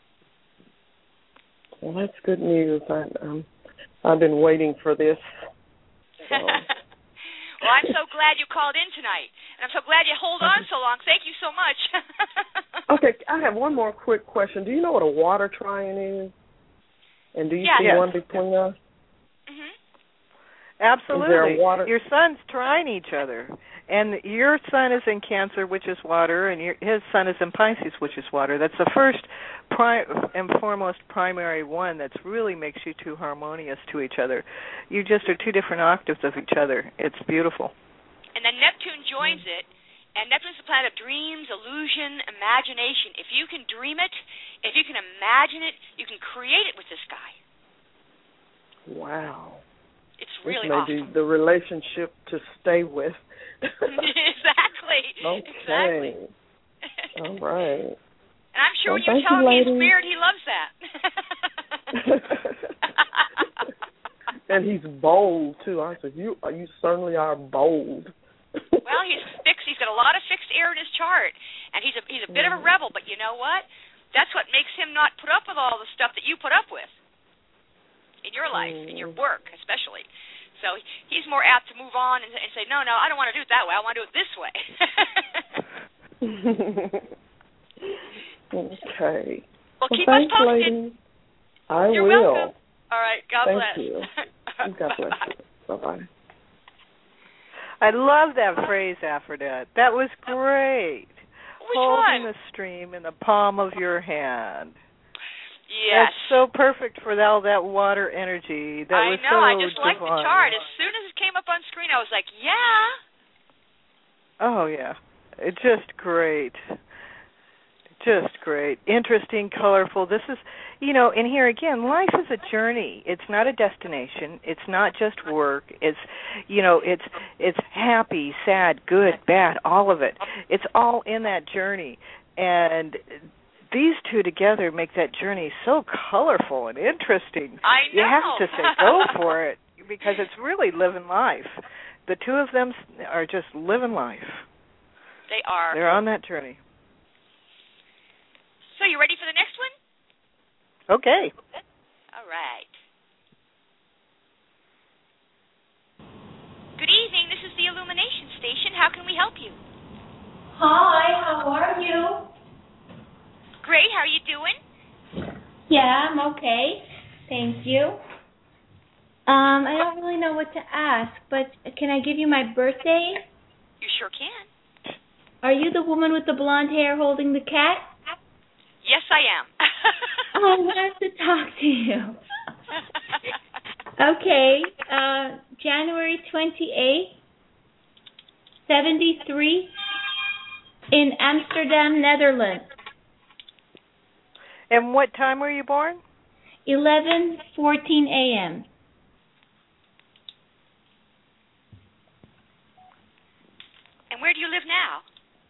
F: Well, that's good news. I, um, I've been waiting for this. So.
C: Well, I'm so glad you called in tonight, and I'm so glad you hold on so long. Thank you so much.
F: Okay, I have one more quick question. Do you know what a water trine is? And do you
C: Yes.
F: see
B: Yes.
F: one between us?
C: Mm-hmm.
B: Absolutely.
F: Is there a water-
B: Your sons trying each other. And your sun is in Cancer, which is water, and your, his sun is in Pisces, which is water. That's the first pri- and foremost primary one that really makes you two harmonious to each other. You just are two different octaves of each other. It's beautiful.
C: And then Neptune joins it, and Neptune's the planet of dreams, illusion, imagination. If you can dream it, if you can imagine it, you can create it with this guy.
F: Wow.
C: It's really
F: this may
C: awesome.
F: be the relationship to stay with.
C: Exactly.
F: Okay.
C: Exactly.
F: All right.
C: And I'm sure
F: Well,
C: when you're
F: thank you,
C: telling me in
F: ladies.
C: spirit, he loves that.
F: And he's bold too. I said, "You, you certainly are bold."
C: Well, he's fixed. He's got a lot of fixed air in his chart, and he's a he's a bit of a rebel. But you know what? That's what makes him not put up with all the stuff that you put up with in your life, in your work, especially. So he's more apt to move on and, and say, "No, no, I don't want to do it that way. I want to do it this way."
F: Okay.
C: Well,
F: Well,
C: keep
F: thanks,
C: us posted.
F: ladies. I
C: You're
F: will.
C: welcome. All right. God
F: Thank
C: bless.
F: you. God bless you. Bye-bye.
B: I love that phrase, Aphrodite. That was great.
C: Which
B: Holding
C: one?
B: the stream in the palm of your hand.
C: Yes.
B: That's so perfect for all that water energy. That
C: I
B: was
C: know.
B: so
C: I just liked the
B: divine.
C: chart. As soon as it came up on screen, I was like, "Yeah."
B: Oh yeah, it's just great. Just great. Interesting, colorful. This is, you know, and here again, life is a journey. It's not a destination. It's not just work. It's, you know, it's it's happy, sad, good, bad, all of it. It's all in that journey. And these two together make that journey so colorful and interesting.
C: I know.
B: You have to say go for it because it's really living life. The two of them are just living life.
C: They are.
B: They're on that journey.
C: So you ready for the next one?
B: Okay.
C: All right. Good evening. This is the Illumination Station. How can we help you?
G: Hi, how are you?
C: Great. How are you doing?
G: Yeah, I'm okay. Thank you. Um, I don't really know what to ask, but can I give you my birthday?
C: You sure can.
G: Are you the woman with the blonde hair holding the cat?
C: Yes, I am.
G: Oh, I wanted to talk to you. Okay, uh, January twenty-eighth, seventy-three, in Amsterdam, Netherlands.
B: And what time were you born?
G: eleven fourteen a.m.
C: And And where do you live now?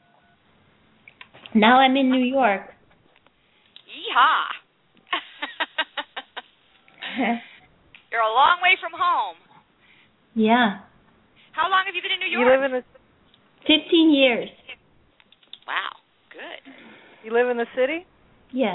G: Now I'm in New York.
C: Yeehaw! You're a long way from home.
G: Yeah.
C: How long have you been in New York?
B: You live in the
G: Fifteen years.
C: Wow, good.
B: You live in the city?
G: Yes.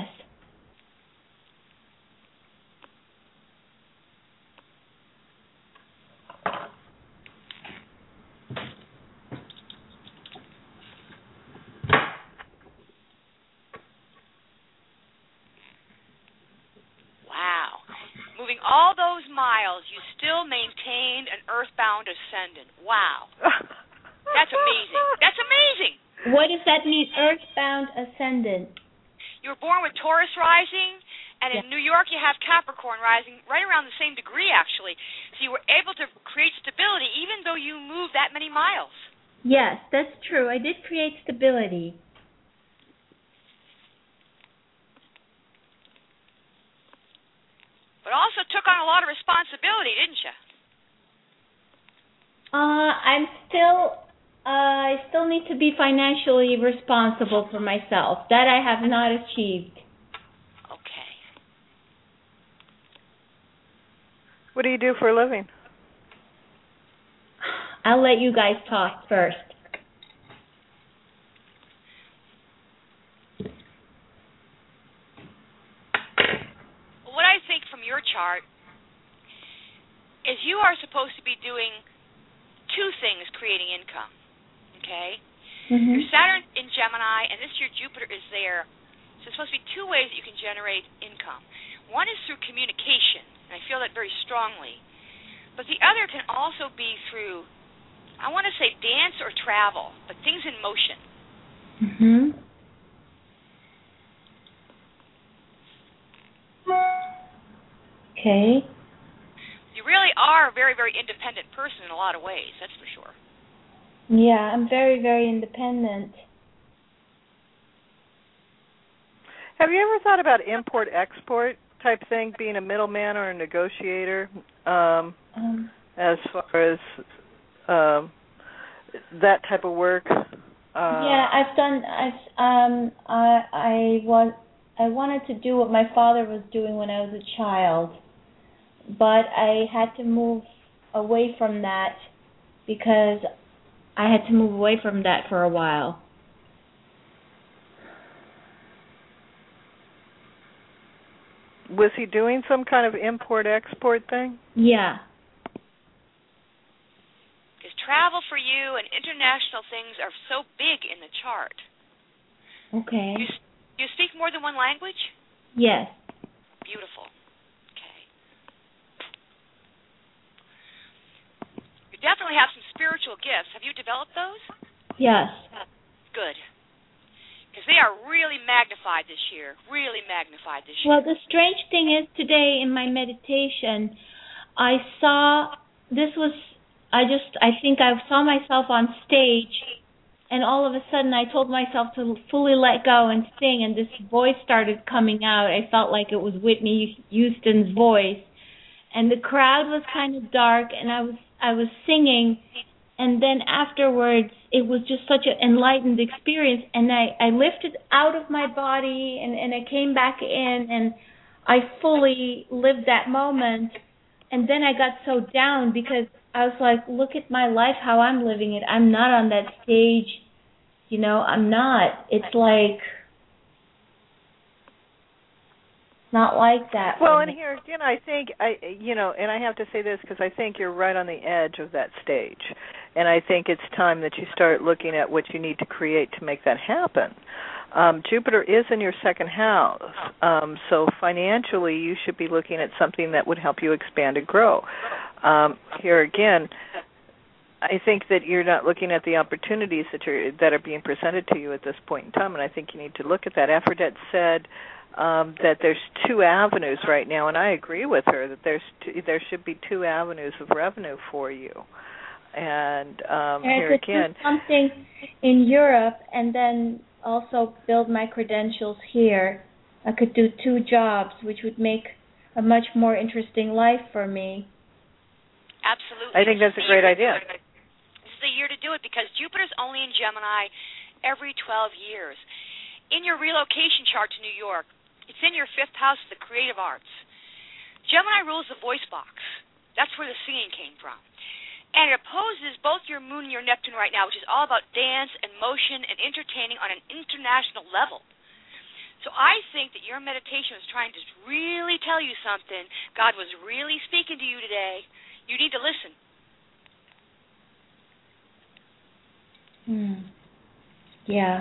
C: Wow. Moving all those miles, you still maintained an earthbound ascendant. Wow. That's amazing. That's amazing.
G: What does that mean, earthbound ascendant?
C: You were born with Taurus rising, and in
G: Yeah.
C: New York you have Capricorn rising right around the same degree, actually. So you were able to create stability even though you moved that many miles.
G: Yes, that's true. I did create stability.
C: But also took on a lot of responsibility, didn't you?
G: Uh, I'm still, uh, I still need to be financially responsible for myself. That I have not achieved.
C: Okay.
B: What do you do for a living?
G: I'll let you guys talk first.
C: Well, what I think from your chart is you are supposed to be doing two things creating income, okay?
G: Mm-hmm.
C: Your Saturn in Gemini, and this year Jupiter is there. So there's supposed to be two ways that you can generate income. One is through communication, and I feel that very strongly. But the other can also be through, I want to say dance or travel, but things in motion.
G: Mm-hmm. Okay.
C: You really are a very, very independent person in a lot of ways, that's for sure.
G: Yeah, I'm very, very independent.
B: Have you ever thought about import-export type thing, being a middleman or a negotiator, um,
G: Um,
B: as far as um, that type of work? Uh,
G: yeah, I've done. I've um. I I was. I wanted to do what my father was doing when I was a child, but I had to move away from that because I had to move away from that for a while.
B: Was he doing some kind of import-export thing?
G: Yeah.
C: Because travel for you and international things are so big in the chart.
G: Okay.
C: You, you speak more than one language?
G: Yes.
C: Beautiful. Okay. You definitely have some spiritual gifts. Have you developed those?
G: Yes.
C: Good. Because they are really magnified this year. Really magnified this year.
G: Well, the strange thing is today in my meditation, I saw, this was, I just, I think I saw myself on stage, and all of a sudden I told myself to fully let go and sing, and this voice started coming out. I felt like it was Whitney Houston's voice. And the crowd was kind of dark, and I was I was singing, and then afterwards it was just such an enlightened experience, and I, I lifted out of my body, and, and I came back in, and I fully lived that moment. And then I got so down because I was like, look at my life, how I'm living it. I'm not on that stage, you know, I'm not. It's like, not like that.
B: Well, and here again, I think I, you know, and I have to say this because I think you're right on the edge of that stage, and I think it's time that you start looking at what you need to create to make that happen. Um, Jupiter is in your second house, um, so financially you should be looking at something that would help you expand and grow. Um, here again, I think that you're not looking at the opportunities that are that are being presented to you at this point in time, and I think you need to look at that. Aphrodite said um, that there's two avenues right now, and I agree with her that there's two, there should be two avenues of revenue for you. And um,
G: and
B: here
G: I could
B: again,
G: do something in Europe and then also build my credentials here. I could do two jobs, which would make a much more interesting life for me.
C: Absolutely.
B: I think that's a great idea.
C: This is the year to do it because Jupiter's only in Gemini every twelve years. In your relocation chart to New York, it's in your fifth house of the creative arts. Gemini rules the voice box. That's where the singing came from. And it opposes both your moon and your Neptune right now, which is all about dance and motion and entertaining on an international level. So I think that your meditation was trying to really tell you something. God was really speaking to you today. You need to listen.
G: Hmm. Yeah.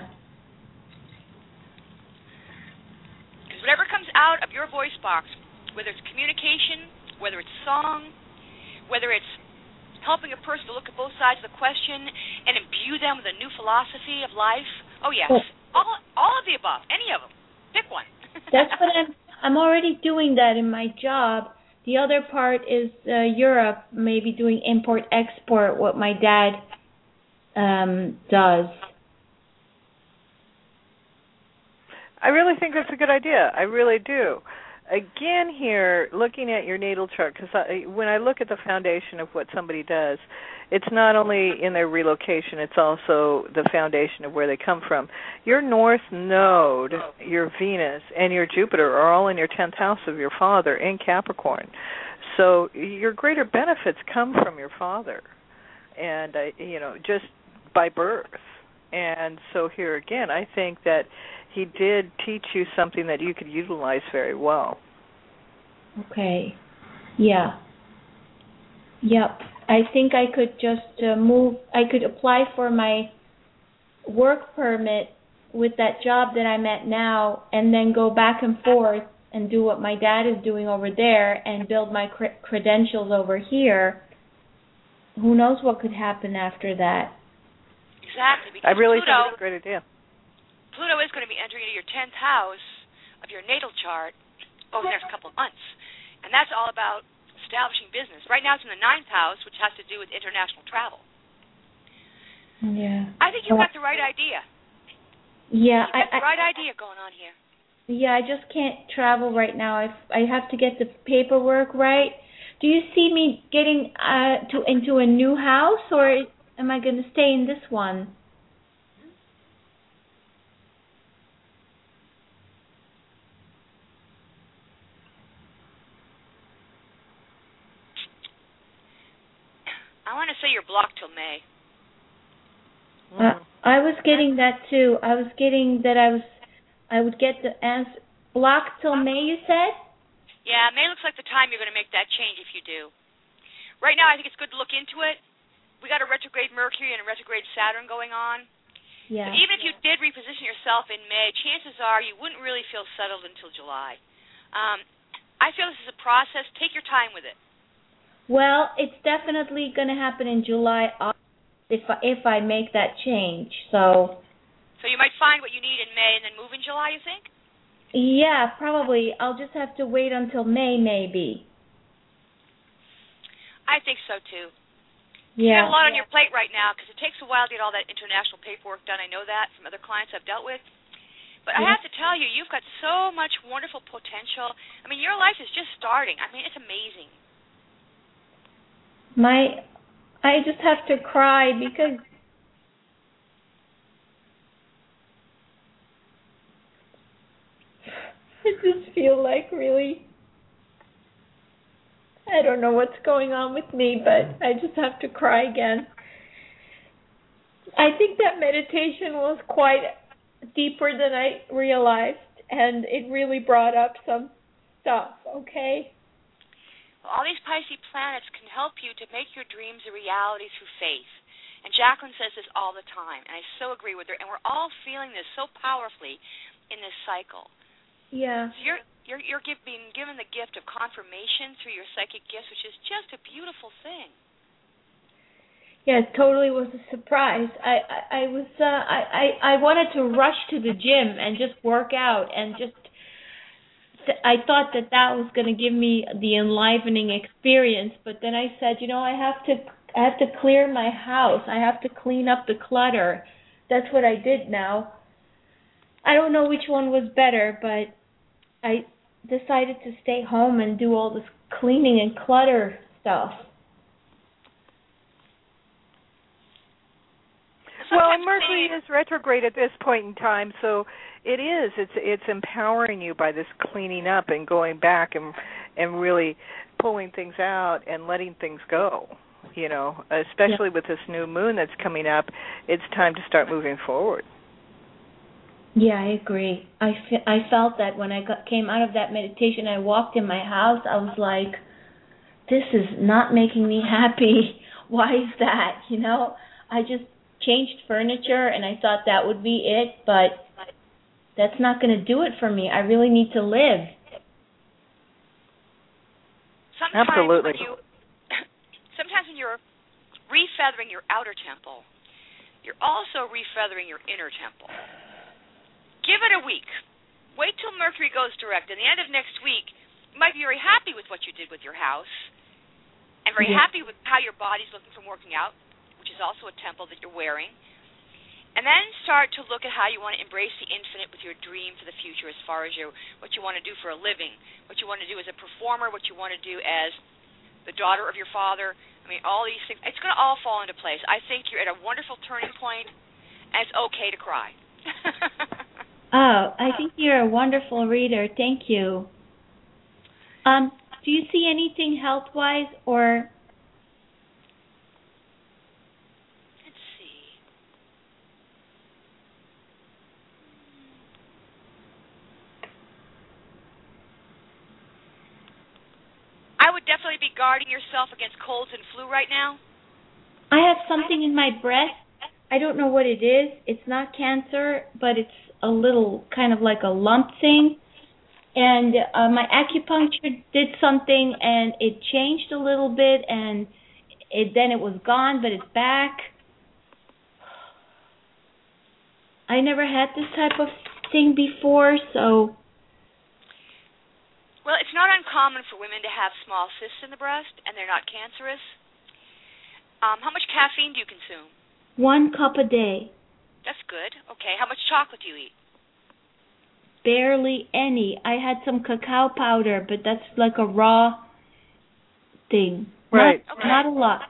C: Because whatever comes out of your voice box, whether it's communication, whether it's song, whether it's helping a person to look at both sides of the question and imbue them with a new philosophy of life. Oh, yes. Oh. All all of the above. Any of them. Pick one.
G: That's what I'm I'm already doing that in my job. The other part is uh, Europe, maybe doing import-export, what my dad um, does.
B: I really think that's a good idea. I really do. Again, here, looking at your natal chart, because when I look at the foundation of what somebody does, it's not only in their relocation, it's also the foundation of where they come from. Your North Node, your Venus, and your Jupiter are all in your tenth house of your father in Capricorn. So your greater benefits come from your father, and, uh, you know, just by birth. And so here again, I think that he did teach you something that you could utilize very well.
G: Okay. Yeah. Yep. I think I could just uh, move, I could apply for my work permit with that job that I'm at now and then go back and forth and do what my dad is doing over there and build my cre- credentials over here. Who knows what could happen after that?
C: Exactly. Because
B: I really
C: Pluto,
B: think it's a great idea.
C: Pluto is going to be entering into your tenth house of your natal chart over the next couple of months. And that's all about establishing business. Right now it's in the ninth house, which has to do with international travel.
G: Yeah.
C: I think you've got the right idea.
G: Yeah.
C: You've got
G: I,
C: the right I, idea going on here.
G: Yeah, I just can't travel right now. I, I have to get the paperwork right. Do you see me getting uh, to into a new house, or am I going to stay in this one?
C: I want to say you're blocked till May.
G: Uh, I was getting that too. I was getting that I was, I would get the answer blocked till May. You said?
C: Yeah, May looks like the time you're going to make that change if you do. Right now, I think it's good to look into it. We got a retrograde Mercury and a retrograde Saturn going on.
G: Yeah.
C: But even if you did reposition yourself in May, chances are you wouldn't really feel settled until July. Um, I feel this is a process. Take your time with it.
G: Well, it's definitely going to happen in July if I, if I make that change. So.
C: So you might find what you need in May and then move in July, you think?
G: Yeah, probably. I'll just have to wait until May, maybe.
C: I think so too.
G: Yeah.
C: You have a lot on your plate right now because it takes a while to get all that international paperwork done. I know that from other clients I've dealt with. But yeah. I have to tell you, you've got so much wonderful potential. I mean, your life is just starting. I mean, it's amazing.
G: My, I just have to cry because I just feel like really, I don't know what's going on with me, but I just have to cry again. I think that meditation was quite deeper than I realized, and it really brought up some stuff, okay?
C: Well, all these Pisces planets can help you to make your dreams a reality through faith. And Jacqueline says this all the time, and I so agree with her, and we're all feeling this so powerfully in this cycle.
G: Yeah.
C: So you're you're you're give, being given the gift of confirmation through your psychic gifts, which is just a beautiful thing.
G: Yeah, it totally was a surprise. I I, I was uh, I, I I wanted to rush to the gym and just work out and just. I thought that that was going to give me the enlivening experience, but then I said, you know, I have to I have to clear my house. I have to clean up the clutter. That's what I did now. I don't know which one was better, but I decided to stay home and do all this cleaning and clutter stuff.
B: Well, and Mercury is retrograde at this point in time, so it is. It's it's empowering you by this cleaning up and going back and and really pulling things out and letting things go. You know, especially yeah. with this new moon that's coming up, it's time to start moving forward.
G: Yeah, I agree. I, fe- I felt that when I got, came out of that meditation, I walked in my house, I was like, this is not making me happy. Why is that? You know, I just changed furniture and I thought that would be it, but that's not going to do it for me. I really need to live.
C: Sometimes
B: Absolutely.
C: When you, sometimes when you're refeathering your outer temple, you're also refeathering your inner temple. Give it a week. Wait till Mercury goes direct. At the end of next week, you might be very happy with what you did with your house and very
G: yeah.
C: happy with how your body's looking from working out, which is also a temple that you're wearing. And then start to look at how you want to embrace the infinite with your dream for the future as far as your, what you want to do for a living, what you want to do as a performer, what you want to do as the daughter of your father. I mean, all these things. It's going to all fall into place. I think you're at a wonderful turning point, and it's okay to cry.
G: Oh, I think you're a wonderful reader. Thank you. Um, do you see anything health-wise or?
C: Let's see. I would definitely be guarding yourself against colds and flu right now.
G: I have something in my breast. I don't know what it is. It's not cancer, but it's a little kind of like a lump thing. And uh, my acupuncture did something, and it changed a little bit, and it, then it was gone, but it's back. I never had this type of thing before, so...
C: Well, it's not uncommon for women to have small cysts in the breast, and they're not cancerous. Um, how much caffeine do you consume?
G: One cup a day.
C: That's good. Okay. How much chocolate do you eat?
G: Barely any. I had some cacao powder, but that's like a raw thing.
B: Right.
G: Not,
C: okay.
G: not a lot.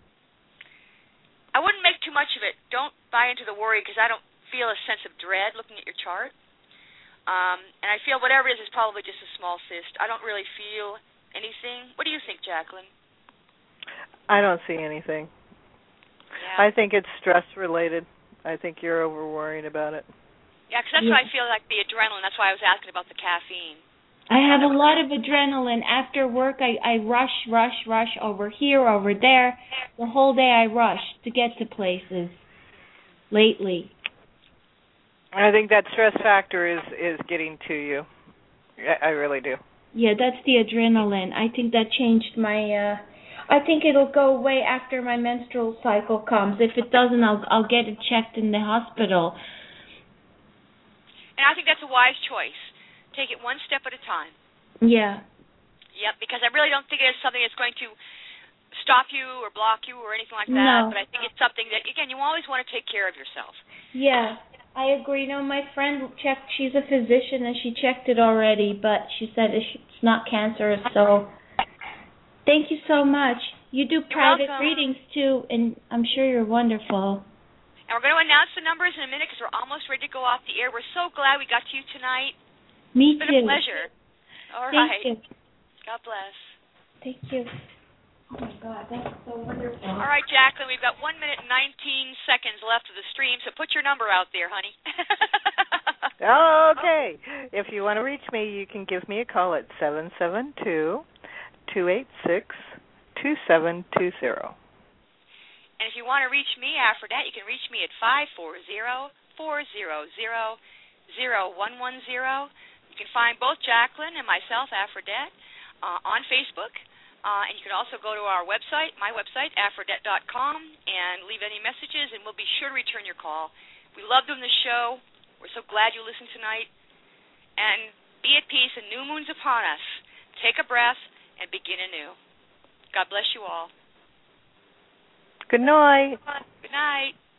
C: I wouldn't make too much of it. Don't buy into the worry because I don't feel a sense of dread looking at your chart. Um, and I feel whatever it is is probably just a small cyst. I don't really feel anything. What do you think, Jacqueline?
B: I don't see anything.
C: Yeah.
B: I think it's stress-related. I think you're over-worrying about it.
C: Yeah, because that's
G: yeah.
C: what I feel like, the adrenaline. That's why I was asking about the caffeine.
G: I have a lot of adrenaline. After work, I, I rush, rush, rush over here, over there. The whole day I rush to get to places lately.
B: I think that stress factor is, is getting to you. I, I really do.
G: Yeah, that's the adrenaline. I think that changed my... Uh, I think it'll go away after my menstrual cycle comes. If it doesn't, I'll I'll get it checked in the hospital.
C: And I think that's a wise choice. Take it one step at a time.
G: Yeah.
C: Yep, because I really don't think it's something that's going to stop you or block you or anything like that.
G: No.
C: But I think it's something that, again, you always want to take care of yourself.
G: Yeah, I agree. No, my friend checked. She's a physician, and she checked it already, but she said it's not cancerous, so... Thank you so much. You do private readings, too, and I'm sure you're wonderful.
C: And we're going to announce the numbers in a minute because we're almost ready to go off the air. We're so glad we got to you tonight.
G: Me
C: it's
G: too.
C: It's been a pleasure. All
G: Thank
C: right.
G: you.
C: God bless.
G: Thank you. Oh, my God, that's so wonderful.
C: All right, Jacqueline, we've got one minute and nineteen seconds left of the stream, so put your number out there, honey.
B: Okay. If you want to reach me, you can give me a call at seven seven two, two eight six, two seven two zero.
C: And if you want to reach me, Aphrodite, you can reach me at five four zero, four zero zero, zero one one zero. You can find both Jacqueline and myself, Aphrodite, uh, on Facebook. Uh, and you can also go to our website, my website, aphrodite dot com, and leave any messages, and we'll be sure to return your call. We love doing the show. We're so glad you listened tonight. And be at peace, and new moon's upon us. Take a breath and begin anew. God bless you all.
B: Good night.
C: Good night.